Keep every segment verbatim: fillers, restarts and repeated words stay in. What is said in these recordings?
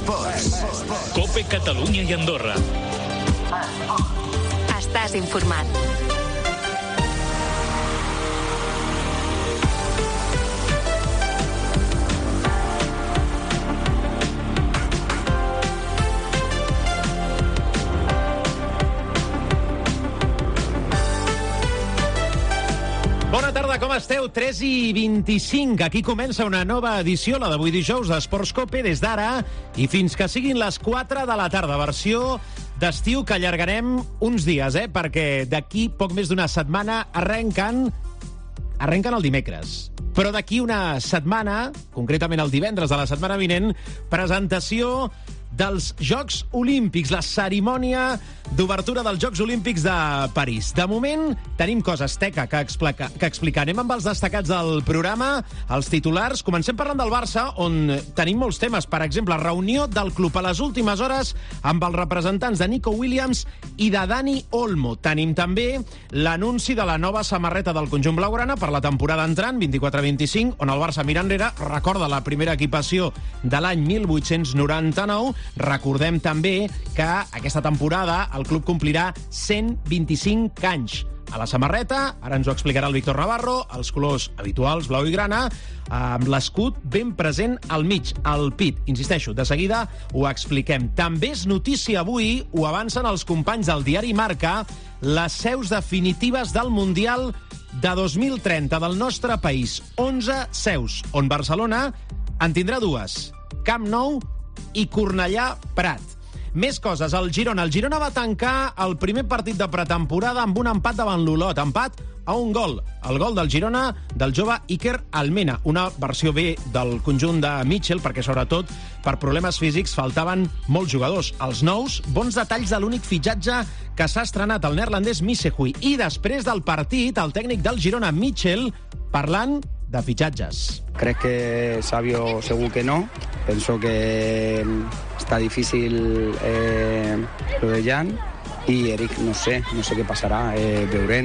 Esports. COPE Catalunya i Andorra. Estàs informat. Bona tarda, com esteu? tres i vint-i-cinc. Aquí comença una nova edició, la d'avui dijous, d'Esports COPE, des d'ara i fins que siguin les quatre de la tarda. Versió d'estiu que allargarem uns dies, eh? Perquè d'aquí poc més d'una setmana arrenquen... arrenquen el dimecres. Però d'aquí una setmana, concretament el divendres de la setmana vinent, presentació dels Jocs Olímpics, la cerimònia d'obertura dels Jocs Olímpics de París. De moment, tenim coses, Teca, que, explica, que explicar. Anem amb els destacats del programa, els titulars. Comencem parlant del Barça, on tenim molts temes. Per exemple, reunió del club a les últimes hores amb els representants de Nico Williams i de Dani Olmo. Tenim també l'anunci de la nova samarreta del conjunt blaugrana per la temporada entrant, vint-i-quatre vint-i-cinc, on el Barça mira enrere, recorda la primera equipació de l'any mil vuit-cents noranta-nou. Recordem també que aquesta temporada el club complirà cent vint-i-cinc anys. A la samarreta, ara ens ho explicarà el Víctor Navarro, els colors habituals, blau i grana, amb l'escut ben present al mig, al pit. Insisteixo, de seguida ho expliquem. També és notícia avui, ho avancen els companys del diari Marca, les seus definitives del Mundial de dos mil trenta del nostre país. onze seus, on Barcelona en tindrà dues. Camp Nou i Cornellà Prat. Més coses, el Girona. El Girona va tancar el primer partit de pretemporada amb un empat davant l'Olot. Empat a un gol. El gol del Girona del jove Iker Almena. Una versió B del conjunt de Mitchell, perquè sobretot per problemes físics faltaven molts jugadors. Els nous, bons detalls de l'únic fitxatge que s'ha estrenat, el neerlandès Missehui. I després del partit, el tècnic del Girona, Mitchell, parlant de fitxatges. Crec que Savio segur que no. Penso que està difícil eh, lo de Jan. I Eric, no sé, no sé què passarà, eh, veurem.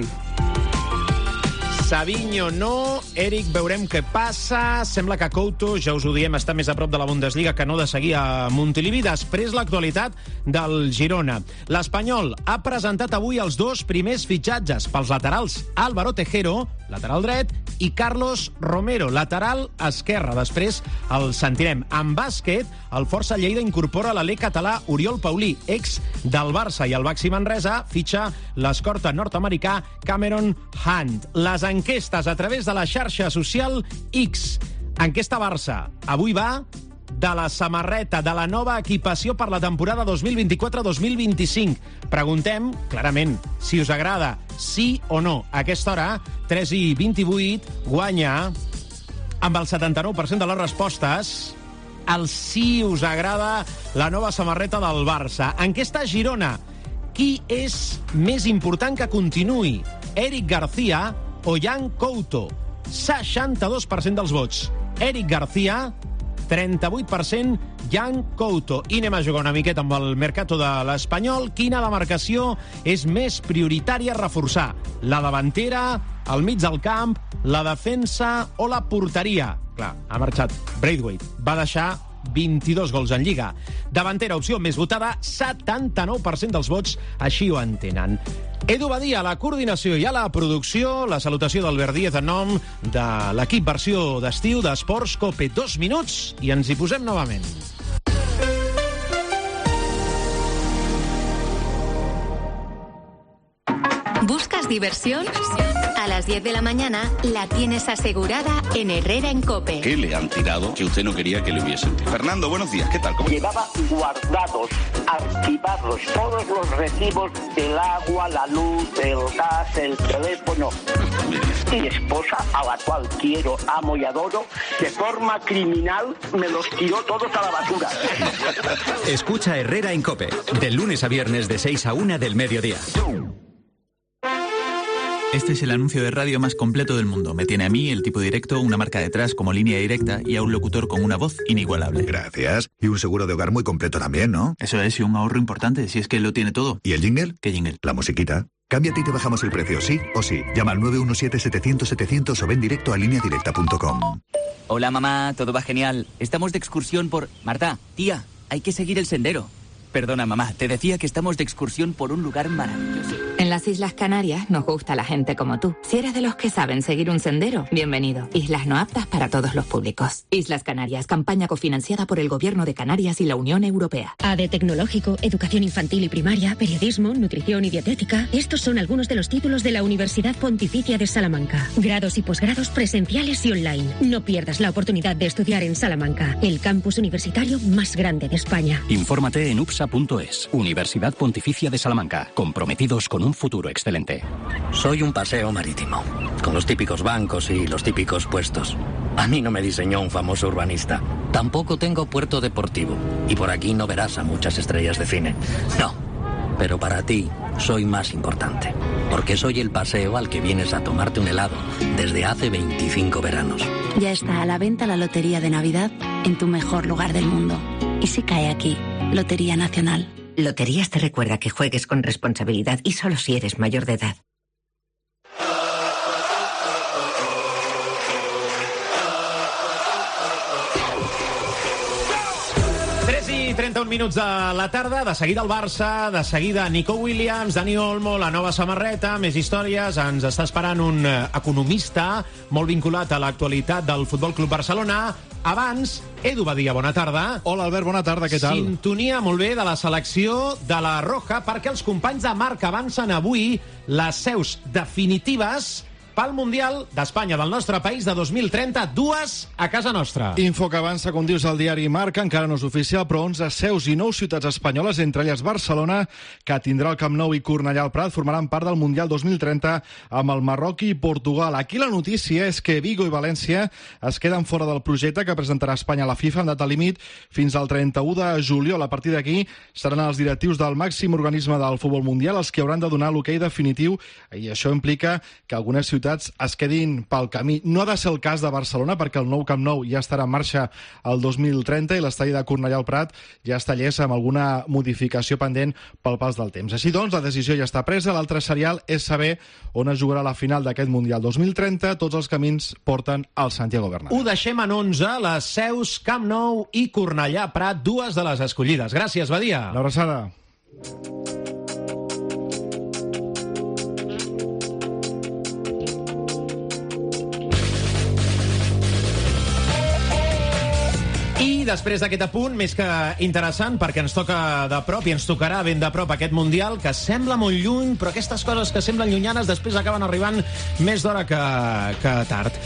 Savinho no, Eric veurem què passa. Sembla que Couto, ja us ho diem, està més a prop de la Bundesliga que no de seguir a Montilivi. Després l'actualitat del Girona. L'Espanyol ha presentat avui els dos primers fitxatges pels laterals. Álvaro Tejero, lateral dret, i Carlos Romero, lateral esquerre. Després el sentirem. En bàsquet, el Força Lleida incorpora l'alè català Oriol Paulí, ex del Barça, i el Baxi Manresa fitxa l'escorta nord-americà Cameron Hunt. Les enquestes a través de la xarxa social X. Enquesta Barça. Avui va de la samarreta, de la nova equipació per la temporada dos mil vint-i-quatre dos mil vint-i-cinc. Preguntem, clarament, si us agrada, sí o no. A aquesta hora, tres i vint-i-vuit, guanya amb el setanta-nou per cent de les respostes el sí us agrada la nova samarreta del Barça. Enquesta Girona. Qui és més important que continuï? Eric García o Jan Couto? seixanta-dos per cent dels vots. Eric García, trenta-vuit per cent Jan Couto. I anem a jugar una miqueta amb el mercato de l'Espanyol. Quina demarcació és més prioritària reforçar? La davantera, el mig del camp, la defensa o la porteria? Clar, ha marxat Braithwaite. Va deixar vint-i-dos gols en Lliga. Davantera, opció més votada, setanta-nou per cent dels vots així ho entenen. Edu Badia, a la coordinació i a la producció, la salutació d'Albert Díez en nom de l'equip versió d'estiu d'Esports COPE. Dos minuts i ens hi posem novament. ¿Buscas diversión? A las diez de la mañana la tienes asegurada en Herrera en COPE. ¿Qué le han tirado que usted no quería que le hubiesen tirado? Fernando, buenos días, ¿qué tal? ¿Cómo? Llevaba guardados, archivados, todos los recibos del agua, la luz, el gas, el teléfono. Mi esposa, a la cual quiero, amo y adoro, de forma criminal me los tiró todos a la basura. Escucha Herrera en COPE, del lunes a viernes de seis a una del mediodía. Este es el anuncio de radio más completo del mundo. Me tiene a mí, el tipo directo, una marca detrás como línea directa y a un locutor con una voz inigualable. Gracias. Y un seguro de hogar muy completo también, ¿no? Eso es, y un ahorro importante, si es que lo tiene todo. ¿Y el jingle? ¿Qué jingle? La musiquita. Cámbiate y te bajamos el precio, sí o sí. Llama al nueve uno siete setecientos setecientos o ven directo a línea directa punto com. Hola mamá, todo va genial. Estamos de excursión por... Marta, tía, hay que seguir el sendero. Perdona, mamá, te decía que estamos de excursión por un lugar maravilloso. En las Islas Canarias nos gusta la gente como tú. Si eres de los que saben seguir un sendero, bienvenido. Islas no aptas para todos los públicos. Islas Canarias, campaña cofinanciada por el Gobierno de Canarias y la Unión Europea. A D Tecnológico, Educación Infantil y Primaria, Periodismo, Nutrición y Dietética. Estos son algunos de los títulos de la Universidad Pontificia de Salamanca. Grados y posgrados presenciales y online. No pierdas la oportunidad de estudiar en Salamanca, el campus universitario más grande de España. Infórmate en upsa punto es. Universidad Pontificia de Salamanca. Comprometidos con un futuro excelente. Soy un paseo marítimo, con los típicos bancos y los típicos puestos. A mí no me diseñó un famoso urbanista. Tampoco tengo puerto deportivo. Y por aquí no verás a muchas estrellas de cine. No. Pero para ti soy más importante. Porque soy el paseo al que vienes a tomarte un helado desde hace veinticinco veranos. Ya está a la venta la Lotería de Navidad en tu mejor lugar del mundo. ¿Y si cae aquí? Lotería Nacional. Loterías te recuerda que juegues con responsabilidad y solo si eres mayor de edad. tres i trenta-un minuts de la tarda, de seguida el Barça, de seguida Nico Williams, Dani Olmo, la nova samarreta, més històries. Ens està esperant un economista molt vinculat a l'actualitat del Futbol Club Barcelona. Abans, Edu Badia, bona tarda. Hola, Albert, bona tarda, què tal? Sintonia molt bé de la selecció de la Roja, perquè els companys de Marca avancen avui les seus definitives pel Mundial d'Espanya, del nostre país, de dos mil trenta, dues a casa nostra. Info que avança, com dius, al diari Marca, encara no és oficial, però onze seus i nou ciutats espanyoles, entre elles Barcelona, que tindrà el Camp Nou i Cornellà al Prat, formaran part del Mundial dos mil trenta amb el Marroc i Portugal. Aquí la notícia és que Vigo i València es queden fora del projecte que presentarà Espanya a la FIFA en data límit fins al trenta-u de juliol. A partir d'aquí seran els directius del màxim organisme del futbol mundial els que hauran de donar l'hoquei definitiu, i això implica que algunes ciutats es quedin pel camí. No ha de ser el cas de Barcelona, perquè el nou Camp Nou ja estarà en marxa el dos mil trenta i l'estadi de Cornellà al Prat ja està llest amb alguna modificació pendent pel pas del temps. Així doncs, la decisió ja està presa. L'altre serial és saber on es jugarà la final d'aquest Mundial dos mil trenta. Tots els camins porten al Santiago Bernabéu. Ho deixem en onze, les seus Camp Nou i Cornellà Prat, dues de les escollides. Gràcies, Badia. L'abraçada. I després d'aquest apunt, més que interessant, perquè ens toca de prop i ens tocarà ben de prop aquest Mundial, que sembla molt lluny, però aquestes coses que semblen llunyanes després acaben arribant més d'hora que, que tard.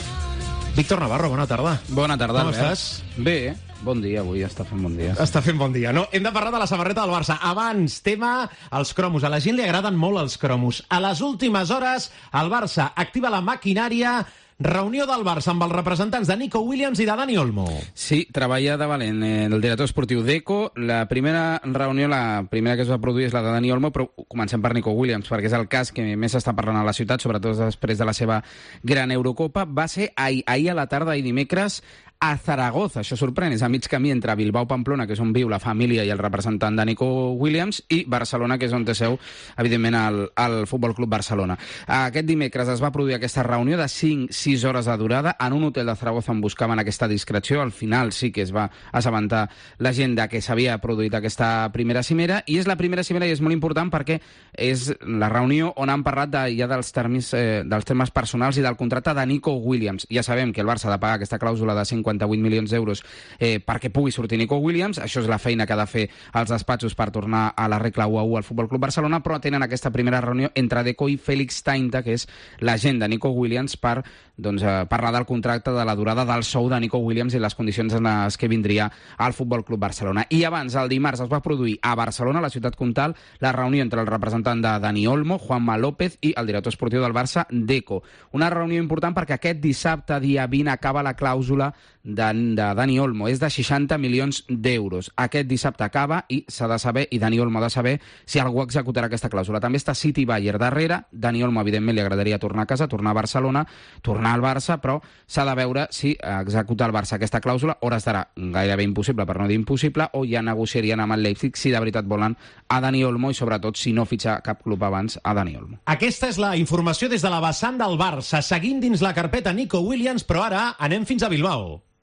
Víctor Navarro, bona tarda. Bona tarda, Com Albert. estàs? Bé, bon dia, avui està fent bon dia. Està fent bon dia, no? Hem de parlar de la samarreta del Barça. Abans, tema, els cromos. A la gent li agraden molt els cromos. A les últimes hores, el Barça activa la maquinària. Reunió del Barça amb els representants de Nico Williams i de Dani Olmo. Sí, treballa de valent el director esportiu d'Eco. La primera reunió, la primera que es va produir és la de Dani Olmo, però comencem per Nico Williams, perquè és el cas que més s'està parlant a la ciutat, sobretot després de la seva gran Eurocopa. Va ser ahir, ahir a la tarda, ahir dimecres, a Zaragoza. Això sorprèn, és a mig camí entre Bilbao-Pamplona, que és on viu la família i el representant de Nico Williams, i Barcelona, que és on té seu, evidentment, el, el Futbol Club Barcelona. Aquest dimecres es va produir aquesta reunió de cinc sis hores de durada en un hotel de Zaragoza on buscaven aquesta discreció. Al final sí que es va assabentar la gent de que s'havia produït aquesta primera cimera, i és la primera cimera i és molt important perquè és la reunió on han parlat de, ja dels termes, eh, dels termes personals i del contracte de Nico Williams. Ja sabem que el Barça ha de pagar aquesta clàusula de cinquanta-vuit milions d'euros eh, perquè pugui sortir Nico Williams. Això és la feina que ha de fer els despatxos per tornar a la regla u a u al Futbol Club Barcelona, però tenen aquesta primera reunió entre Deco i Félix Tainta, que és l'agent de Nico Williams, per doncs, eh, parlar del contracte, de la durada del sou de Nico Williams i les condicions en les que vindria al Futbol Club Barcelona. I abans, el dimarts, es va produir a Barcelona, a la ciutat comtal, la reunió entre el representant de Dani Olmo, Juanma López, i el director esportiu del Barça, Deco. Una reunió important perquè aquest dissabte, dia vint, acaba la clàusula de, de Dani Olmo. És de seixanta milions d'euros. Aquest dissabte acaba i s'ha de saber, i Dani Olmo ha de saber, si algú executarà aquesta clàusula. També està City Bayern darrere. Dani Olmo, evidentment, li agradaria tornar a casa, tornar a Barcelona, tornar al Barça, però s'ha de veure si executa el Barça aquesta clàusula, o estarà gairebé impossible, per no dir impossible, o ja negociarien amb el Leipzig si de veritat volen a Dani Olmo, i sobretot si no fitxa cap club abans a Dani Olmo. Aquesta és la informació des de la vessant del Barça, seguint dins la carpeta Nico Williams, però ara anem fins a Bilbao.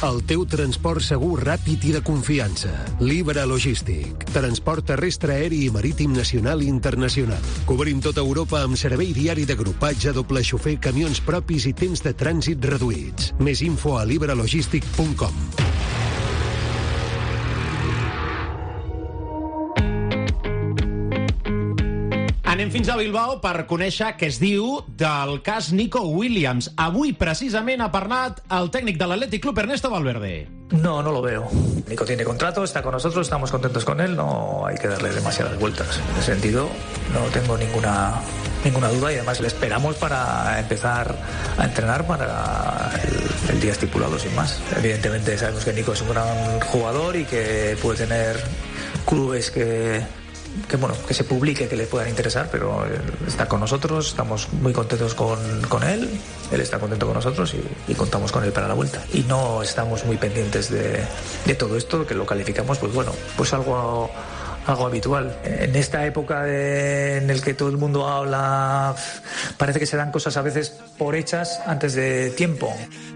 El teu transport segur, ràpid i de confiança. Libra Logístic. Transport terrestre, aeri i marítim nacional i internacional. Cobrim tota Europa amb servei diari d'agrupatge, doble xofer, camions propis i temps de trànsit reduïts. Més info a libralogistic punt com. Anem fins a Bilbao per conèixer què es diu del cas Nico Williams. Avui, precisament, ha parlat el tècnic de l'Athletic Club, Ernesto Valverde. No, no lo veo. Nico tiene contrato, está con nosotros, estamos contentos con él, no hay que darle demasiadas vueltas. En ese sentido, no tengo ninguna, ninguna duda y además le esperamos para empezar a entrenar para el, el día estipulado, sin más. Evidentemente sabemos que Nico es un gran jugador y que puede tener clubes que... que bueno, que se publique, que le puedan interesar, pero está con nosotros, estamos muy contentos con, con él, él está contento con nosotros y, y contamos con él para la vuelta. Y no estamos muy pendientes de, de todo esto, que lo calificamos, pues bueno, pues algo... algo habitual. En esta época de, en el que todo el mundo habla, parece que se dan cosas a veces por hechas antes de tiempo.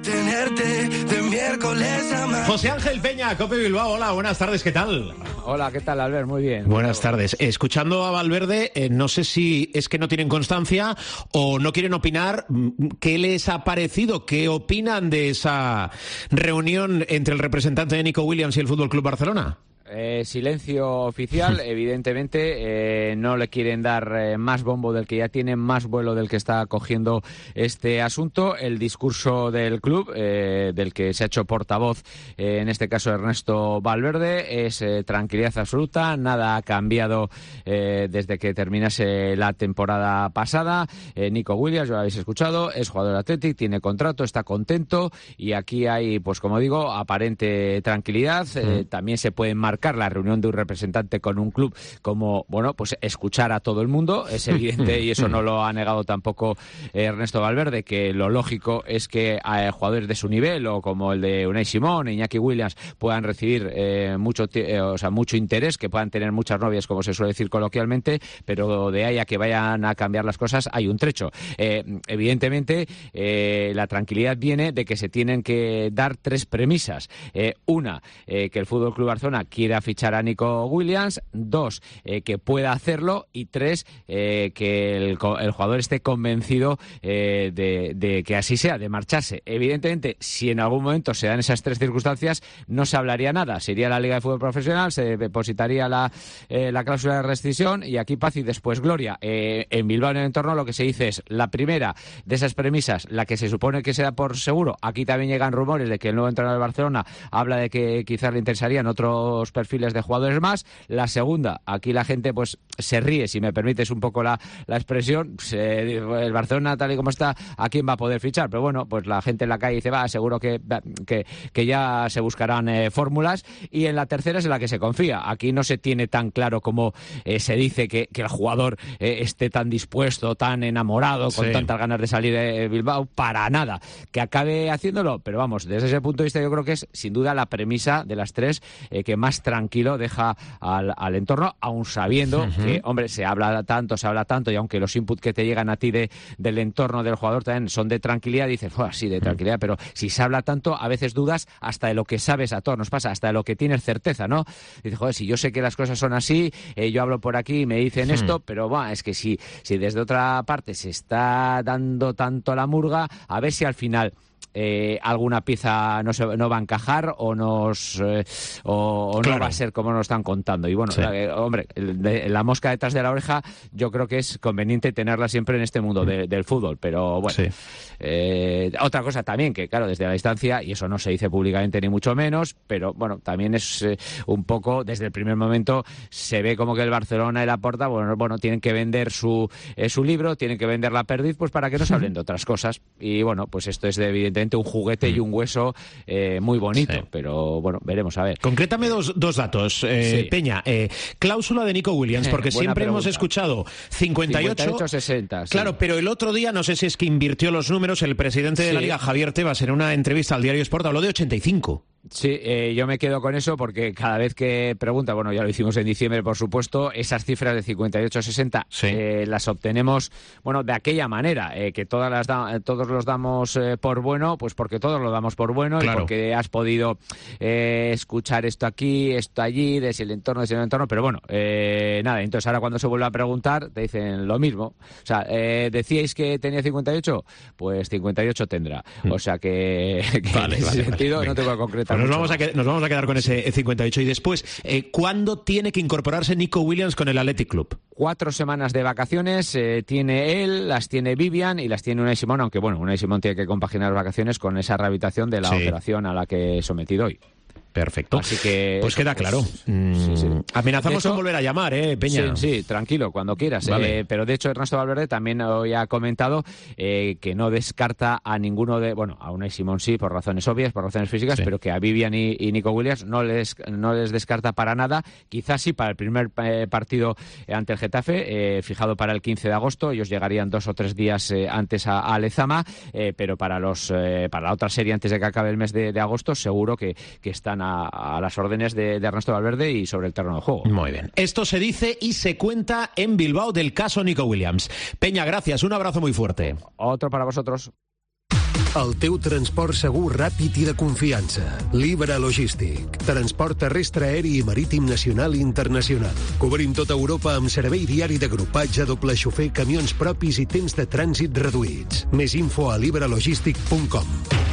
José Ángel Peña, Cope Bilbao, hola, buenas tardes, ¿qué tal? Hola, ¿qué tal, Albert? Muy bien. Buenas tardes. Escuchando a Valverde, eh, no sé si es que no tienen constancia o no quieren opinar. ¿Qué les ha parecido? ¿Qué opinan de esa reunión entre el representante de Nico Williams y el F C Barcelona? Eh, silencio oficial, evidentemente eh, no le quieren dar eh, más bombo del que ya tiene, más vuelo del que está cogiendo este asunto. El discurso del club, eh, del que se ha hecho portavoz, eh, en este caso Ernesto Valverde, es eh, tranquilidad absoluta, nada ha cambiado eh, desde que terminase la temporada pasada. eh, Nico Williams, ya lo habéis escuchado, es jugador de Athletic, tiene contrato, está contento y aquí hay, pues como digo, aparente tranquilidad. eh, mm. También se pueden marcar la reunión de un representante con un club como, bueno, pues escuchar a todo el mundo, es evidente y eso no lo ha negado tampoco eh, Ernesto Valverde, que lo lógico es que eh, jugadores de su nivel o como el de Unai Simón, Iñaki Williams puedan recibir eh, mucho, eh, o sea, mucho interés, que puedan tener muchas novias, como se suele decir coloquialmente, pero de ahí a que vayan a cambiar las cosas hay un trecho. Eh, evidentemente eh, la tranquilidad viene de que se tienen que dar tres premisas. Eh, una, eh, que el F C Barcelona quiere a fichar a Nico Williams, dos, eh, que pueda hacerlo y tres, eh, que el, el jugador esté convencido eh, de, de que así sea, de marcharse. Evidentemente, si en algún momento se dan esas tres circunstancias, no se hablaría nada, se iría a la Liga de Fútbol Profesional, se depositaría la, eh, la cláusula de rescisión y aquí paz y después gloria. Eh, en Bilbao, en el entorno, lo que se dice es la primera de esas premisas, la que se supone que se da por seguro. Aquí también llegan rumores de que el nuevo entrenador de Barcelona habla de que quizás le interesarían otros perfiles de jugadores más. La segunda, aquí la gente pues se ríe, si me permites un poco la, la expresión, se, el Barcelona tal y como está, ¿a quién va a poder fichar? Pero bueno, pues la gente en la calle dice, va, seguro que, que, que ya se buscarán eh, fórmulas. Y en la tercera es en la que se confía. Aquí no se tiene tan claro como eh, se dice que, que el jugador eh, esté tan dispuesto, tan enamorado, con sí. tantas ganas de salir de Bilbao, para nada. Que acabe haciéndolo, pero vamos, desde ese punto de vista yo creo que es sin duda la premisa de las tres eh, que más tranquilo deja al, al entorno, aun sabiendo uh-huh. que, hombre, se habla tanto, se habla tanto, y aunque los inputs que te llegan a ti de, del entorno del jugador también son de tranquilidad, dices, oh, sí, de tranquilidad, uh-huh. pero si se habla tanto, a veces dudas hasta de lo que sabes, a todos nos pasa, hasta de lo que tienes certeza, ¿no? Dices, joder, si yo sé que las cosas son así, eh, yo hablo por aquí y me dicen uh-huh. esto, pero bueno, es que si, si desde otra parte se está dando tanto la murga, a ver si al final Eh, alguna pieza no, se, no va a encajar o nos eh, o, o claro. no va a ser como nos están contando. Y bueno, sí. eh, hombre, el, de, la mosca detrás de la oreja yo creo que es conveniente tenerla siempre en este mundo de, del fútbol, pero bueno. Sí. Eh, otra cosa también, que claro, desde la distancia, y eso no se dice públicamente ni mucho menos, pero bueno, también es eh, un poco, desde el primer momento se ve como que el Barcelona y la Porta, bueno, bueno tienen que vender su, eh, su libro, tienen que vender la perdiz, pues para que no se hablen de otras cosas. Y bueno, pues esto es de, evidentemente un juguete y un hueso eh, muy bonito, sí. pero bueno, veremos a ver. Concrétame dos, dos datos, eh, sí. Peña. Eh, cláusula de Nico Williams, porque siempre pregunta. hemos escuchado cincuenta y ocho sesenta. Sí. Claro, pero el otro día, no sé si es que invirtió los números, el presidente de sí. la Liga, Javier Tebas, en una entrevista al diario Sport, habló de ochenta y cinco. Sí, eh, yo me quedo con eso porque cada vez que pregunta, bueno, ya lo hicimos en diciembre, por supuesto, esas cifras de cincuenta y ocho a sesenta sí. eh, las obtenemos, bueno, de aquella manera, eh, que todas las da, todos los damos eh, por bueno, pues porque todos lo damos por bueno claro. y porque has podido eh, escuchar esto aquí, esto allí, de si el entorno, de si el entorno, pero bueno, eh, nada, entonces ahora cuando se vuelve a preguntar te dicen lo mismo. O sea, eh, decíais que tenía cincuenta y ocho, pues cincuenta y ocho tendrá. Mm. O sea que, que vale, en ese vale, sentido vale, no tengo que concretar. Nos vamos, a que, nos vamos a quedar con ese cincuenta y ocho. Y después, eh, ¿cuándo tiene que incorporarse Nico Williams con el Athletic Club? Cuatro semanas de vacaciones eh, tiene él, las tiene Vivian y las tiene Unai Simón, aunque bueno, Unai Simón tiene que compaginar las vacaciones con esa rehabilitación de la sí. operación a la que he sometido hoy. Perfecto. Así que pues queda claro. Pues, sí, sí. Amenazamos hecho, con volver a llamar, ¿eh, Peña? Sí, sí, tranquilo, cuando quieras. Vale. Eh, pero de hecho, Ernesto Valverde también hoy ha comentado eh, que no descarta a ninguno de. Bueno, a Unai Simón sí, por razones obvias, por razones físicas, sí. pero que a Vivian y, y Nico Williams no les, no les descarta para nada. Quizás sí para el primer eh, partido ante el Getafe, eh, fijado para el quince de agosto. Ellos llegarían dos o tres días eh, antes a, a Lezama, eh, pero para los eh, para la otra serie antes de que acabe el mes de, de agosto, seguro que, que están a, a las órdenes de, de Ernesto Valverde y sobre el terreno de juego. Muy bien. Esto se dice y se cuenta en Bilbao del caso Nico Williams. Peña, gracias. Un abrazo muy fuerte. Otro para vosotros. El teu transport segur, ràpid i de confiança. Libra Logístic. Transport terrestre, aeri i marítim nacional i internacional. Cobrim tota Europa amb servei diari d'agrupatge, doble xofer, camions propis i temps de trànsit reduïts. Més info a libralogistic punt com.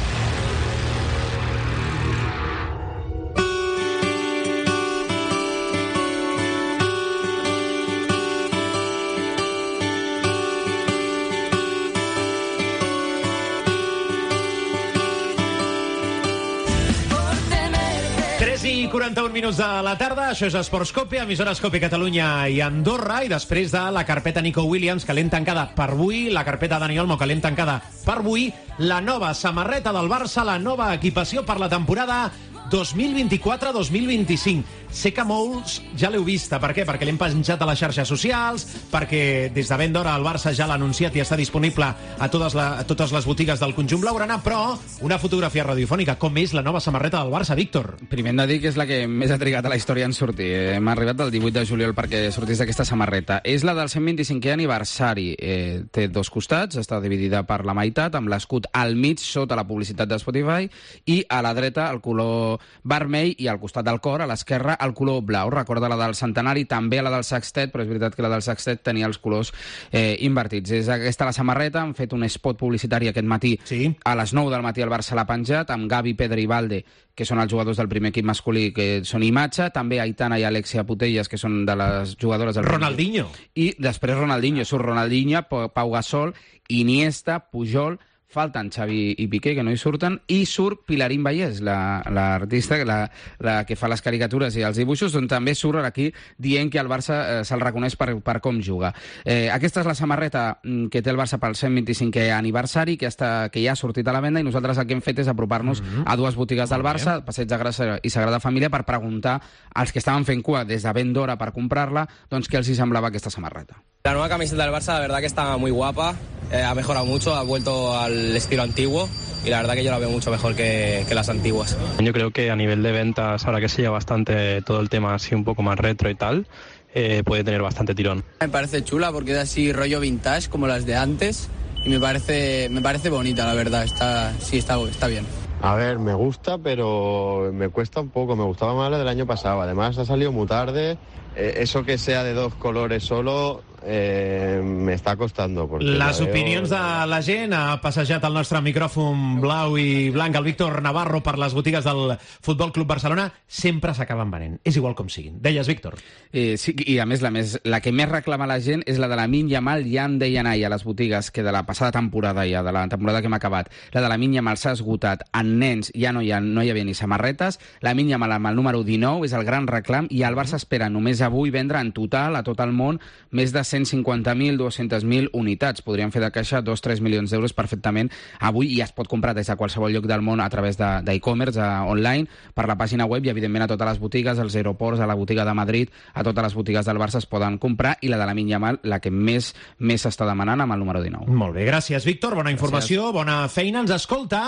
quaranta-un minuts de la tarda, això és Esports Cope, emissores Cope Catalunya i Andorra, i després de la carpeta Nico Williams, que l'hem tancada per avui, la carpeta Dani Olmo, que l'hem tancada per avui, la nova samarreta del Barça, la nova equipació per la temporada dos mil vint-i-quatre dos mil vint-i-cinc. Sé que molts ja l'heu vista. Per què? Perquè l'hem penjat a les xarxes socials, perquè des de ben d'hora el Barça ja l'ha anunciat i està disponible a totes, la, a totes les botigues del conjunt blaugrana, però una fotografia radiofònica. Com és la nova samarreta del Barça, Víctor? Primer hem de dir que és la que més ha trigat a la història en sortir. Hem arribat el divuit de juliol perquè sortís d'aquesta samarreta. És la del cent vint-i-cinquè aniversari. Eh, té dos costats, està dividida per la meitat, amb l'escut al mig, sota la publicitat de Spotify, i a la dreta el color vermell i al costat del cor, a l'esquerra, el color blau. Recorda la del centenari, també la del sextet, però és veritat que la del sextet tenia els colors eh, invertits. És aquesta la samarreta, han fet un spot publicitari aquest matí, sí. A les nou del matí el Barça l'ha penjat, amb Gavi, Pedri i Valde, que són els jugadors del primer equip masculí, que són imatge, també Aitana i Alexia Putellas, que són de les jugadores del Ronaldinho. I després Ronaldinho, surt Ronaldinho, Pau Gasol, Iniesta, Pujol, falten Xavi i Piqué, que no hi surten, i surt Pilarín Vallès, l'artista, la, la, la que fa les caricatures i els dibuixos, on també surt aquí dient que el Barça eh, se'l reconeix per, per com juga. Eh, aquesta és la samarreta que té el Barça pel cent vint-i-cinquè aniversari, que, està, que ja ha sortit a la venda, i nosaltres el que hem fet és apropar-nos mm-hmm. a dues botigues del Barça, Passeig de Gràcia i Sagrada Família, per preguntar als que estaven fent cua des de ben d'hora per comprar-la, doncs què els hi semblava aquesta samarreta. La nueva camiseta del Barça, la verdad que está muy guapa, eh, ha mejorado mucho, ha vuelto al estilo antiguo y la verdad que yo la veo mucho mejor que, que las antiguas. Yo creo que a nivel de ventas, ahora que se lleva bastante todo el tema así un poco más retro y tal, eh, puede tener bastante tirón. Me parece chula porque es así rollo vintage como las de antes y me parece, me parece bonita, la verdad, está, sí, está, está bien. A ver, me gusta, pero me cuesta un poco. Me gustaba más la del año pasado. Además, ha salido muy tarde. Eh, eso que sea de dos colores solo eh, me està costant. Les opinions de la gent. Ha passejat el nostre micròfon blau i blanc, el Víctor Navarro, per les botigues del Futbol Club Barcelona. Sempre s'acaben venent. És igual com siguin. Deies, Víctor. Eh, sí, i a més la, més, la que més reclama la gent és la de la Lamine Yamal i Yandé Yanai a les botigues, que de la passada temporada ja, de la temporada que hem acabat. La de la Lamine Yamal s'ha esgotat. En nens ja no hi, ha, no hi havia ni samarretes. La Lamine Yamal amb el número dinou és el gran reclam i el Barça espera només avui vendre en total, a tot el món, més de cent cinquanta mil, dues-centes mil unitats. Podrien fer de caixa dos a tres milions d'euros perfectament avui i es pot comprar des de qualsevol lloc del món a través d'e-commerce, online, per la pàgina web i, evidentment, a totes les botigues, als aeroports, a la botiga de Madrid, a totes les botigues del Barça es poden comprar, i la de la Lamine Yamal, la que més més s'està demanant, amb el número dinou. Molt bé, gràcies, Víctor. Bona informació, gràcies. Bona feina. Ens escolta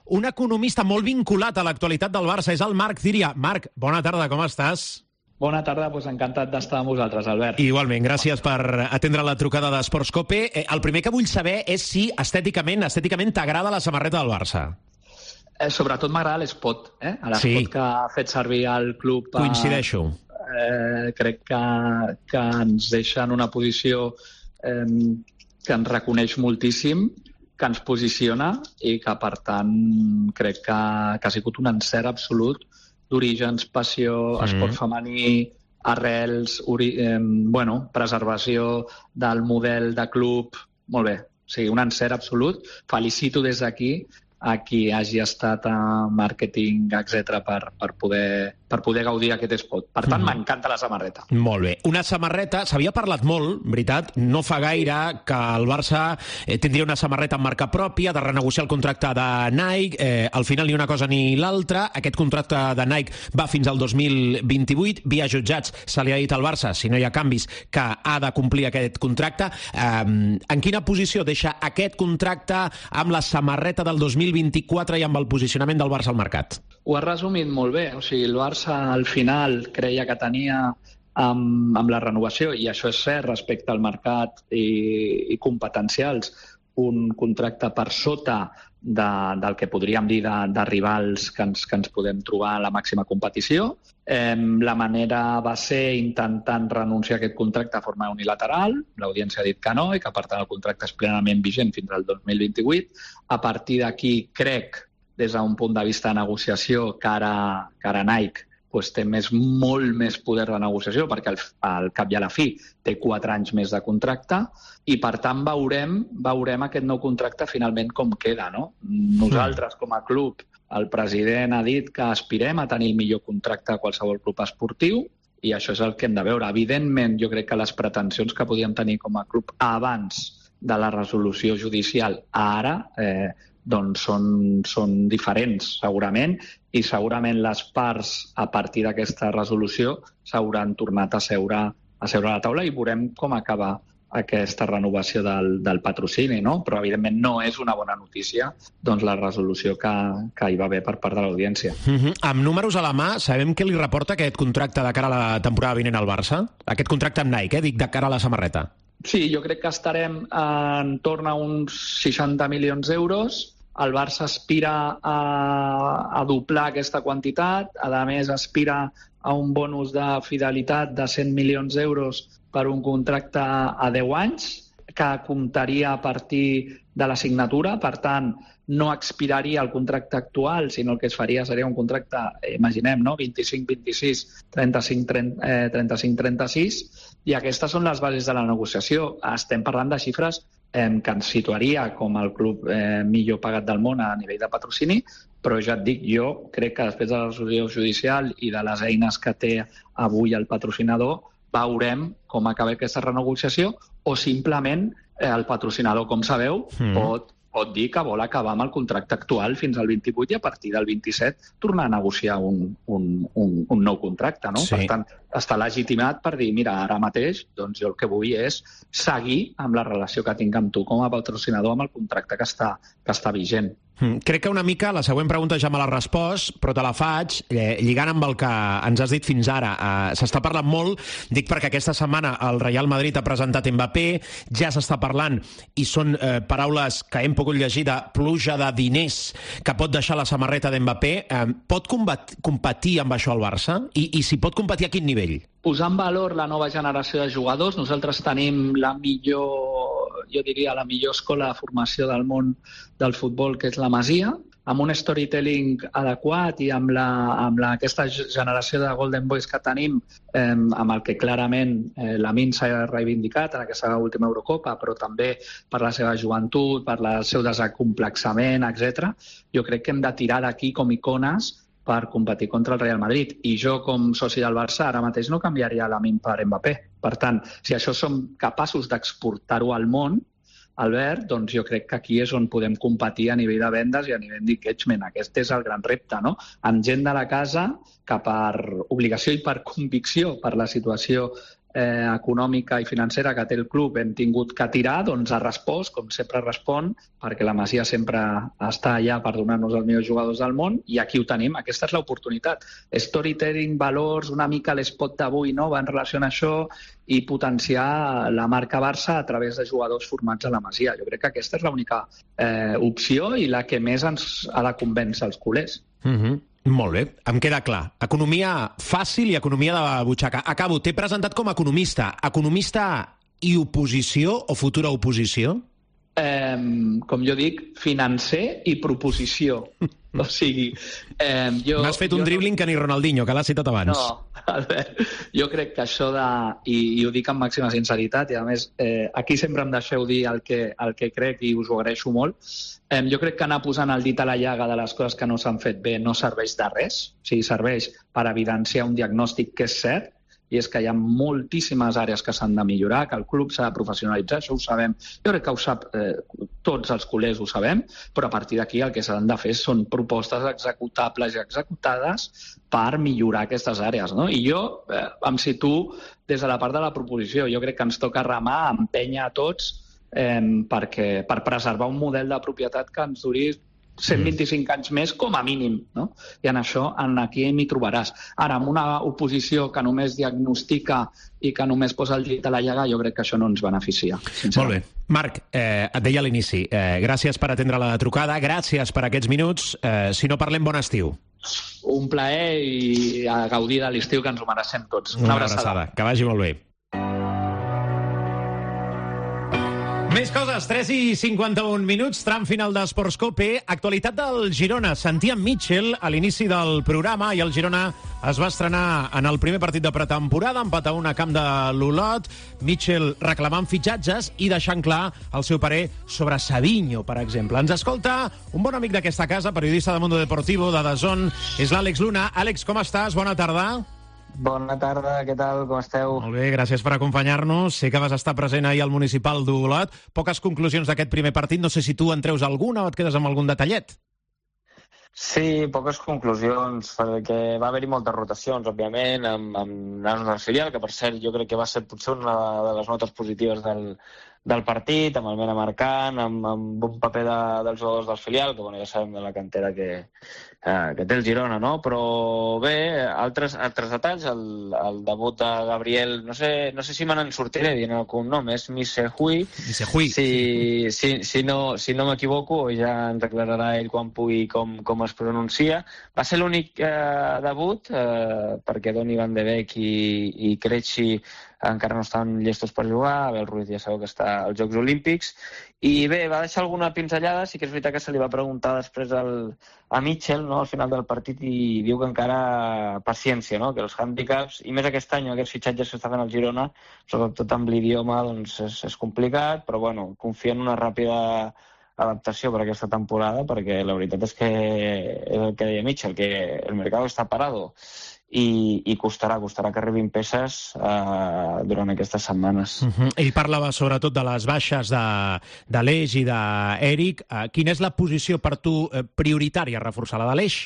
un economista molt vinculat a l'actualitat del Barça, és el Marc Círia. Marc, bona tarda, com estàs? Bona tarda, doncs encantat d'estar amb vosaltres, Albert. Igualment, gràcies per atendre la trucada d'Esports Cope. El primer que vull saber és si estèticament estèticament t'agrada la samarreta del Barça. Eh, sobretot m'agrada l'espot, eh? L'espot sí. que ha fet servir el club. A, Coincideixo. Eh, crec que, que ens deixa en una posició eh, que ens reconeix moltíssim, que ens posiciona i que, per tant, crec que, que ha sigut un encert absolut d'orígens, passió, mm. esport femení, arrels, ori... eh, bueno, preservació del model de club. Molt bé, o sigui, un encert absolut. Felicito des d'aquí a qui hagi estat a màrqueting, etcètera, per, per, poder, per poder gaudir aquest espot. Per tant, mm. m'encanta la samarreta. Molt bé. Una samarreta, s'havia parlat molt, veritat, no fa gaire que el Barça eh, tindria una samarreta amb marca pròpia, de renegociar el contracte de Nike, eh, al final ni una cosa ni l'altra. Aquest contracte de Nike va fins al dos mil vint-i-vuit, via jutjats se li ha dit al Barça, si no hi ha canvis, que ha de complir aquest contracte. Eh, en quina posició deixa aquest contracte amb la samarreta del dos mil vint-i-quatre i amb el posicionament del Barça al mercat? Ho has resumit molt bé. O sigui, el Barça al final creia que tenia amb, amb la renovació, i això és cert respecte al mercat i, i competencials, un contracte per sota de, del que podríem dir de, de rivals que ens, que ens podem trobar a la màxima competició. Eh, la manera va ser intentant renunciar a aquest contracte de forma unilateral. L'audiència ha dit que no i que, per tant, el contracte és plenament vigent fins al dos mil vint-i-vuit. A partir d'aquí, crec, des d'un punt de vista de negociació, que ara, que ara Nike pues, té més, molt més poder de negociació, perquè al, al cap i a la fi té quatre anys més de contracte, i per tant veurem, veurem aquest nou contracte finalment com queda. No? Nosaltres, com a club, el president ha dit que aspirem a tenir el millor contracte a qualsevol club esportiu, i això és el que hem de veure. Evidentment, jo crec que les pretensions que podíem tenir com a club abans de la resolució judicial a ara eh, doncs són, són diferents, segurament, i segurament les parts, a partir d'aquesta resolució, s'hauran tornat a seure, a seure a la taula i veurem com acaba aquesta renovació del, del patrocini, no? Però, evidentment, no és una bona notícia doncs, la resolució que, que hi va haver per part de l'audiència. Mm-hmm. Amb números a la mà, sabem què li reporta aquest contracte de cara a la temporada vinent al Barça? Aquest contracte amb Nike, eh? Dic, de cara a la samarreta. Sí, jo crec que estarem en torn a uns seixanta milions d'euros. El Barça aspira a, a doblar aquesta quantitat. A més, aspira a un bonus de fidelitat de cent milions d'euros per un contracte a deu anys, que comptaria a partir de la signatura. Per tant, no expiraria el contracte actual, sinó el que es faria seria un contracte, imaginem, no? vint-i-cinc vint-i-sis, trenta-cinc trenta-sis, i aquestes són les bases de la negociació. Estem parlant de xifres eh, que ens situaria com el club eh, millor pagat del món a nivell de patrocini, però ja et dic, jo crec que després de la resolució judicial i de les eines que té avui el patrocinador, veurem com acaba aquesta renegociació, o simplement eh, el patrocinador, com sabeu, mm. pot pot dir que vol acabar amb el contracte actual fins al vint-i-vuit i a partir del vint-i-set tornar a negociar un, un, un, un nou contracte. No? Sí. Per tant, està legitimat per dir, mira, ara mateix doncs jo el que vull és seguir amb la relació que tinc amb tu com a patrocinador amb el contracte que està, que està vigent. Mm, crec que una mica la següent pregunta ja me l'ha respost, però te la faig, eh, lligant amb el que ens has dit fins ara. Eh, s'està parlant molt, dic perquè aquesta setmana el Real Madrid ha presentat Mbappé, ja s'està parlant, i són eh, paraules que hem pogut llegir, de pluja de diners que pot deixar la samarreta d'Mbappé. Eh, pot combat, competir amb això el Barça? I, I si pot competir, a quin nivell? Posant en valor la nova generació de jugadors, nosaltres tenim la millor, jo diria, la millor escola de formació del món del futbol, que és la Masia, amb un storytelling adequat i amb, la, amb la, aquesta generació de Golden Boys que tenim, eh, amb el que clarament eh, Lamine s'ha reivindicat en aquesta última Eurocopa, però també per la seva joventut, per el seu desacomplexament, etcètera. Jo crec que hem de tirar d'aquí com icones per competir contra el Real Madrid. I jo, com soci del Barça, ara mateix no canviaria Lamine per Mbappé. Per tant, si això som capaços d'exportar-ho al món, Albert, doncs jo crec que aquí és on podem competir a nivell de vendes i a nivell d'engagement. Aquest és el gran repte, no? Amb gent de la casa que per obligació i per convicció, per la situació eh, econòmica i financera que té el club hem tingut que tirar, doncs ha respost, com sempre respon, perquè la Masia sempre està allà per donar-nos els millors jugadors del món, i aquí ho tenim, aquesta és l'oportunitat. Storytelling, valors, una mica l'espot d'avui, no? Va en relació a això i potenciar la marca Barça a través de jugadors formats a la Masia. Jo crec que aquesta és l'única eh, opció i la que més ens ha de convèncer els culers. Mhm. Molt bé, em queda clar. Economia fàcil i economia de butxaca. Acabo, t'he presentat com a economista. Economista i oposició o futura oposició? Eh, com jo dic, financer i proposició. O sigui... Eh, jo, M'has fet un jo dribbling no... que ni Ronaldinho, que l'has citat abans. No, Albert, jo crec que això de... I, i ho dic amb màxima sinceritat, i a més, eh, aquí sempre em deixeu dir el que, el que crec i us ho agraeixo molt. Eh, jo crec que anar posant el dit a la llaga de les coses que no s'han fet bé no serveix de res. O sigui, serveix per evidenciar un diagnòstic que és cert, i és que hi ha moltíssimes àrees que s'han de millorar, que el club s'ha de professionalitzar, això ho sabem. Jo crec que ho sap, eh, tots els culers ho sabem, però a partir d'aquí el que s'han de fer són propostes executables i executades per millorar aquestes àrees, no? I jo eh, em situo des de la part de la proposició. Jo crec que ens toca remar, empènyer a tots eh, perquè, per preservar un model de propietat que ens duri cent vint-i-cinc anys més com a mínim, no? I en això en aquí m'hi trobaràs. Ara, amb una oposició que només diagnostica i que només posa el dit a la llaga, jo crec que això no ens beneficia. Molt bé. Marc, eh, et deia a l'inici, eh, gràcies per atendre la trucada, gràcies per aquests minuts. Eh, si no parlem, bon estiu. Un plaer i a gaudir de l'estiu que ens ho mereixem tots. Una abraçada. Que vagi molt bé. Més coses, tres i cinquanta-un minuts, tram final d'Esports Cope. Actualitat del Girona. Sentíem Mitchell a l'inici del programa i el Girona es va estrenar en el primer partit de pretemporada, empatar una camp de l'Olot. Mitchell reclamant fitxatges i deixant clar el seu parer sobre Savinho, per exemple. Ens escolta un bon amic d'aquesta casa, periodista de Mundo Deportivo, de D A Z N, és l'Àlex Luna. Àlex, com estàs? Bona tarda. Bona tarda, què tal, com esteu? Molt bé, gràcies per acompanyar-nos. Sé que vas estar present ahir al municipal d'Olot. Poques conclusions d'aquest primer partit. No sé si tu en treus alguna o et quedes amb algun detallet. Sí, poques conclusions, perquè va haver-hi moltes rotacions, òbviament, amb, amb nanos del filial, que per cert jo crec que va ser potser una de les notes positives del, del partit, amb el Mena marcant, amb, amb un paper de, dels jugadors del filial, que bueno, ja sabem de la cantera que, eh, que té el Girona, no? Però bé, altres, altres detalls, el, el debut de Gabriel, no sé, no sé si me n'en sortiré dient el cognom, és Misehui. Misehui. Si, si, si no, si no m'equivoco, ja ens aclararà ell quan pugui com, com es pronuncia. Va ser l'únic eh, debut, eh, perquè Donny van de Beek i, i Krejci encara no estan llestos per jugar, Abel Ruiz ja sabeu que està als Jocs Olímpics, i bé, va deixar alguna pinzellada, sí que és veritat que se li va preguntar després al, a Mitchell, no?, al final del partit, i diu que encara paciència, no?, que els hàndicaps, i més aquest any, aquests fitxatges que està fent el Girona, sobretot amb l'idioma, doncs és, és complicat, però bueno, confia en una ràpida adaptació per aquesta temporada, perquè la veritat és que és el que deia Mitchell, que el mercat està parado, i, i costarà, costarà que arribin peces eh, durant aquestes setmanes. Uh-huh. Ell parlava sobretot de les baixes de, de l'Eix i d'Eric. Uh, quina és la posició per tu eh, prioritària a reforçar, la de l'Eix?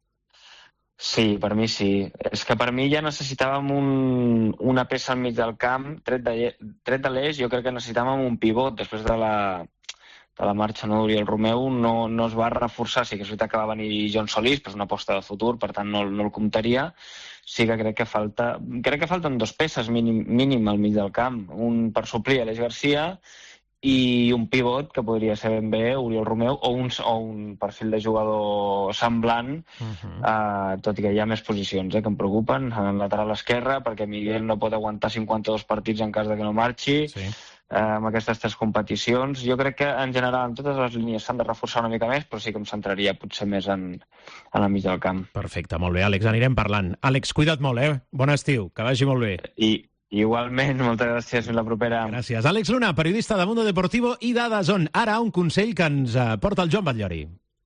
Sí, per mi sí. És que per mi ja necessitàvem un, una peça al mig del camp, tret de, tret de l'Eix, jo crec que necessitàvem un pivot després de la... de la marxa no, d'Oriol Romeu, no, no es va reforçar. Sí que és veritat que va venir John Solís, però és una aposta de futur, per tant no, no el comptaria. Sí que crec que falta... Crec que falten dos peces mínim, mínim al mig del camp. Un per suplir Aleix Garcia i un pivot, que podria ser ben bé Oriol Romeu, o un, o un perfil de jugador semblant, uh-huh. eh, tot i que hi ha més posicions eh, que em preocupen, en lateral esquerra, perquè Miguel no pot aguantar cinquanta-dos partits en cas de que no marxi. Sí. Eh, amb aquestes tres competicions. Jo crec que, en general, en totes les línies s'han de reforçar una mica més, però sí que em centraria potser més en, en el mig del camp. Perfecte, molt bé, Àlex, anirem parlant. Àlex, cuida't molt, eh? Bon estiu, que vagi molt bé. I igualment, moltes gràcies, fins la propera. Gràcies. Àlex Luna, periodista de Mundo Deportivo i de D A Z N. Ara un consell que ens porta el Joan Batllori.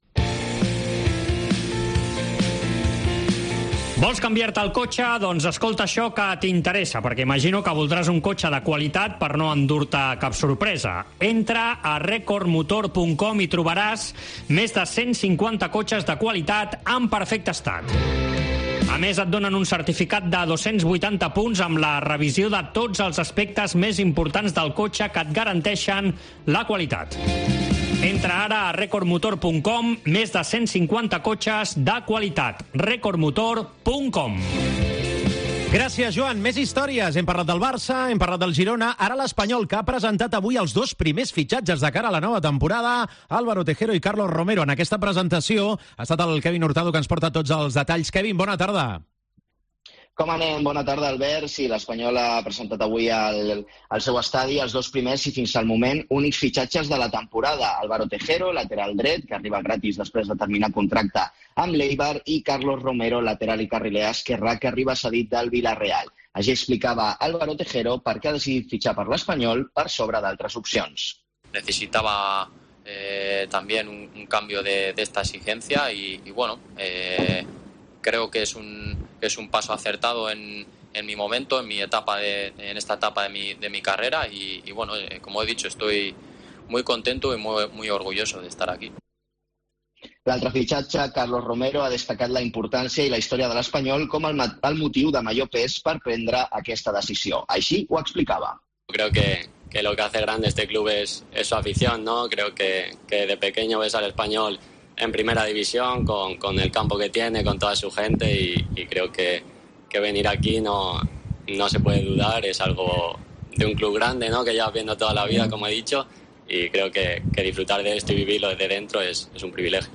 Vols canviar-te el cotxe? Doncs escolta això que t'interessa, perquè imagino que voldràs un cotxe de qualitat per no endur-te cap sorpresa. Entra a record motor punt com i trobaràs més de cent cinquanta cotxes de qualitat en perfecte estat. A més, et donen un certificat de dos-cents vuitanta punts amb la revisió de tots els aspectes més importants del cotxe que et garanteixen la qualitat. Entra ara a record motor punt com, més de cent cinquanta cotxes de qualitat. record motor punt com. Gràcies, Joan. Més històries. Hem parlat del Barça, hem parlat del Girona. Ara l'Espanyol, que ha presentat avui els dos primers fitxatges de cara a la nova temporada, Álvaro Tejero i Carlos Romero. En aquesta presentació ha estat el Kevin Hurtado que ens porta tots els detalls. Kevin, bona tarda. Com anem? Bona tarda, Albert. Sí, l'Espanyol ha presentat avui al, al seu estadi els dos primers i fins al moment únics fitxatges de la temporada. Álvaro Tejero, lateral dret, que arriba gratis després de terminar contracte amb l'Eibar, i Carlos Romero, lateral i carriler esquerrà, que arriba cedit del Villarreal. Així explicava Álvaro Tejero per què ha decidit fitxar per l'Espanyol per sobre d'altres opcions. Necesitaba eh, también un, un cambio de, de esta exigencia y, y bueno... Eh, Creo que es un, que es un paso acertado en, en mi momento, en mi etapa de, en esta etapa de mi, de mi carrera y, y bueno, eh, como he dicho, estoy muy contento y muy, muy orgulloso de estar aquí. L'altre fitxatge, Carlos Romero, ha destacat la importància i la història de l'Espanyol com el, el motiu de major pes per prendre aquesta decisió. Així ho explicava. Creo que, que lo que hace grande este club es, es su afición, ¿no? Creo que, que de pequeño ves al Español en primera división, con, con el campo que tiene, con toda su gente y, y creo que, que venir aquí no, no se puede dudar, es algo de un club grande, ¿no? Que llevas viendo toda la vida, como he dicho, y creo que, que disfrutar de esto y vivirlo desde dentro es, es un privilegio.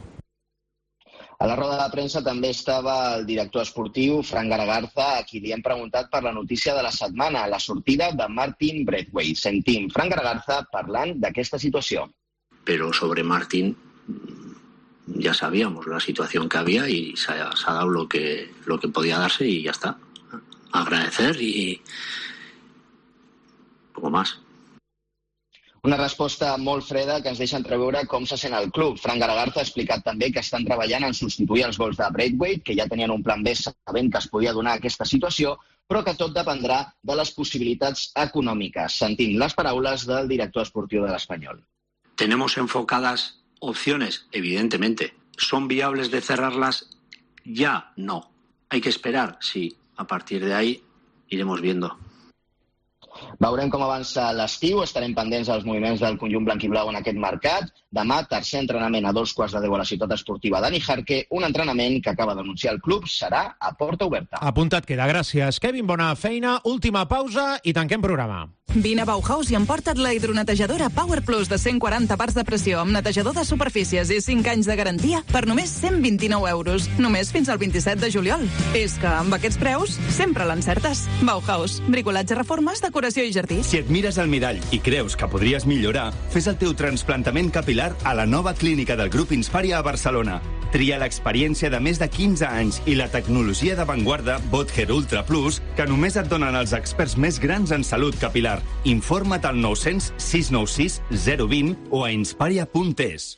A la roda de premsa també estava el director esportiu, Fran Garagarza, a qui li hem preguntat per la notícia de la setmana, la sortida de Martin Braithwaite. Sentim Fran Garagarza parlant d'aquesta situació. Pero sobre Martin ya sabíamos la situación que había y se ha, se ha dado lo que, lo que podía darse y ya está. Agradecer y poco más. Una resposta molt freda que ens deixa entreveure com se sent el club. Fran Garagarza ha explicat també que estan treballant en substituir els gols de Braithwaite, que ja tenien un plan B sabent que es podia donar aquesta situació, però que tot dependrà de les possibilitats econòmiques. Sentim les paraules del director esportiu de l'Espanyol. Tenemos enfocadas opciones, evidentemente. ¿Son viables de cerrarlas ya? No. Hay que esperar, sí. A partir de ahí iremos viendo. Veurem com avança l'estiu, estarem pendents dels moviments del conjunt blanquiblau en aquest mercat. Demà, tercer entrenament a dos quarts de deu a la ciutat esportiva Dani Jarque, un entrenament que acaba d'anunciar el club serà a porta oberta. Apuntat queda, gràcies. Kevin, bona feina, última pausa i tanquem programa. Vine a Bauhaus i emporta't la hidronetejadora Power Plus de cent quaranta bars de pressió amb netejador de superfícies i cinc anys de garantia per només cent vint-i-nou euros. Només fins al vint-i-set de juliol. És que amb aquests preus sempre l'encertes. Bauhaus. Bricolatge, reformes, decoració i jardí. Si et mires al mirall i creus que podries millorar, fes el teu trasplantament capilar a la nova clínica del grup Inspària a Barcelona. Tria l'experiència de més de quinze anys i la tecnologia d'avantguarda Botger Ultra Plus que només et donen els experts més grans en salut capilar. Informa't al nou cents sis nou sis zero vint o a inspària punt es.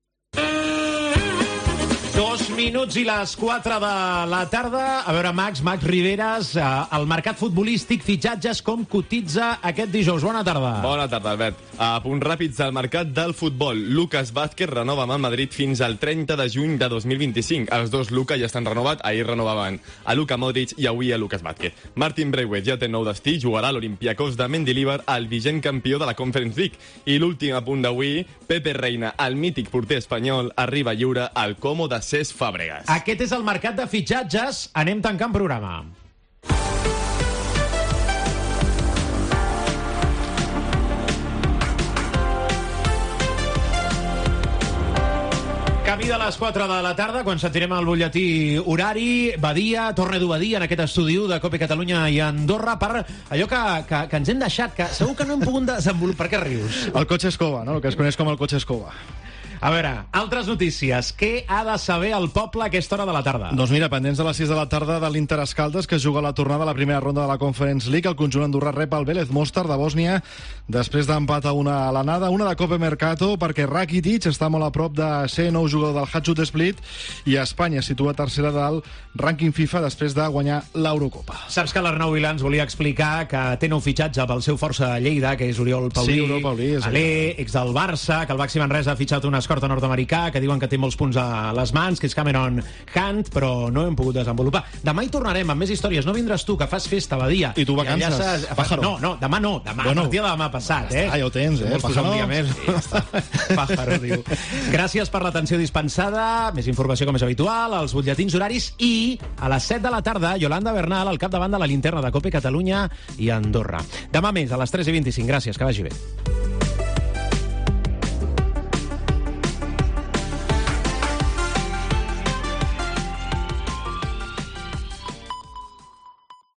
Dos minuts i les quatre de la tarda. A veure, Max, Max Riveras, eh, el mercat futbolístic, fitxatges, com cotitza aquest dijous? Bona tarda. Bona tarda, Albert. A punt ràpids al mercat del futbol. Lucas Vázquez renova amb el Madrid fins al trenta de juny de dos mil vint-i-cinc. Els dos Luka ja estan renovat, ahir renovaven a Luka Modric i avui a Lucas Vázquez. Martin Braithwaite ja té nou destí, jugarà a l'Olympiacos de Mendilibar, el vigent campió de la Conference League. I l'últim apunt d'avui, Pepe Reina, el mític porter espanyol, arriba lliure al Como de Cesc Fàbregas. Aquest és el mercat de fitxatges. Anem tancant programa. Camí de les quatre de la tarda, quan sentirem el butlletí horari. Badia, torna a Badia en aquest estudi de Cope Catalunya i Andorra per allò que, que, que ens hem deixat, que segur que no hem pogut desenvolupar. Per què rius? El cotxe escova, no? El que es coneix com el cotxe escova. A veure, altres notícies. Què ha de saber el poble a aquesta hora de la tarda? Doncs mira, pendents de les sis de la tarda de l'Inter Escaldes, que juga la tornada a la primera ronda de la Conference League. El conjunt andorrà rep el Vélez Mostar de Bòsnia després d'empat a una a l'anada. Una de Copa Mercato, perquè Rakitic està molt a prop de ser nou jugador del Hajduk Split i Espanya situa tercera del rànquing FIFA després de guanyar l'Eurocopa. Saps que l'Arnau Vilans volia explicar que té nou fitxatge pel seu força a Lleida, que és Oriol Paulí, sí, Oriol Paulí és alé, ex del Barça, que el Baxi Manresa ha fitxat una escorta nord-americà, que diuen que té molts punts a les mans, que és Cameron Hunt, però no hem pogut desenvolupar. Demà hi tornarem amb més històries. No vindràs tu, que fas festa a Badia. I tu vacances, enllaces... Pájaro. No, no, demà no. Demà, bueno, a partir de demà passat, eh? Ah, ja ho tens, eh? Pájaro. Sí, Pájaro, diu. Gràcies per l'atenció dispensada. Més informació, com és habitual, als butlletins horaris i a les set de la tarda, Yolanda Bernal al capdavant de la linterna de COPE Catalunya i Andorra. Demà més, a les tres i vint-i-cinc. Gràcies, que vagi bé.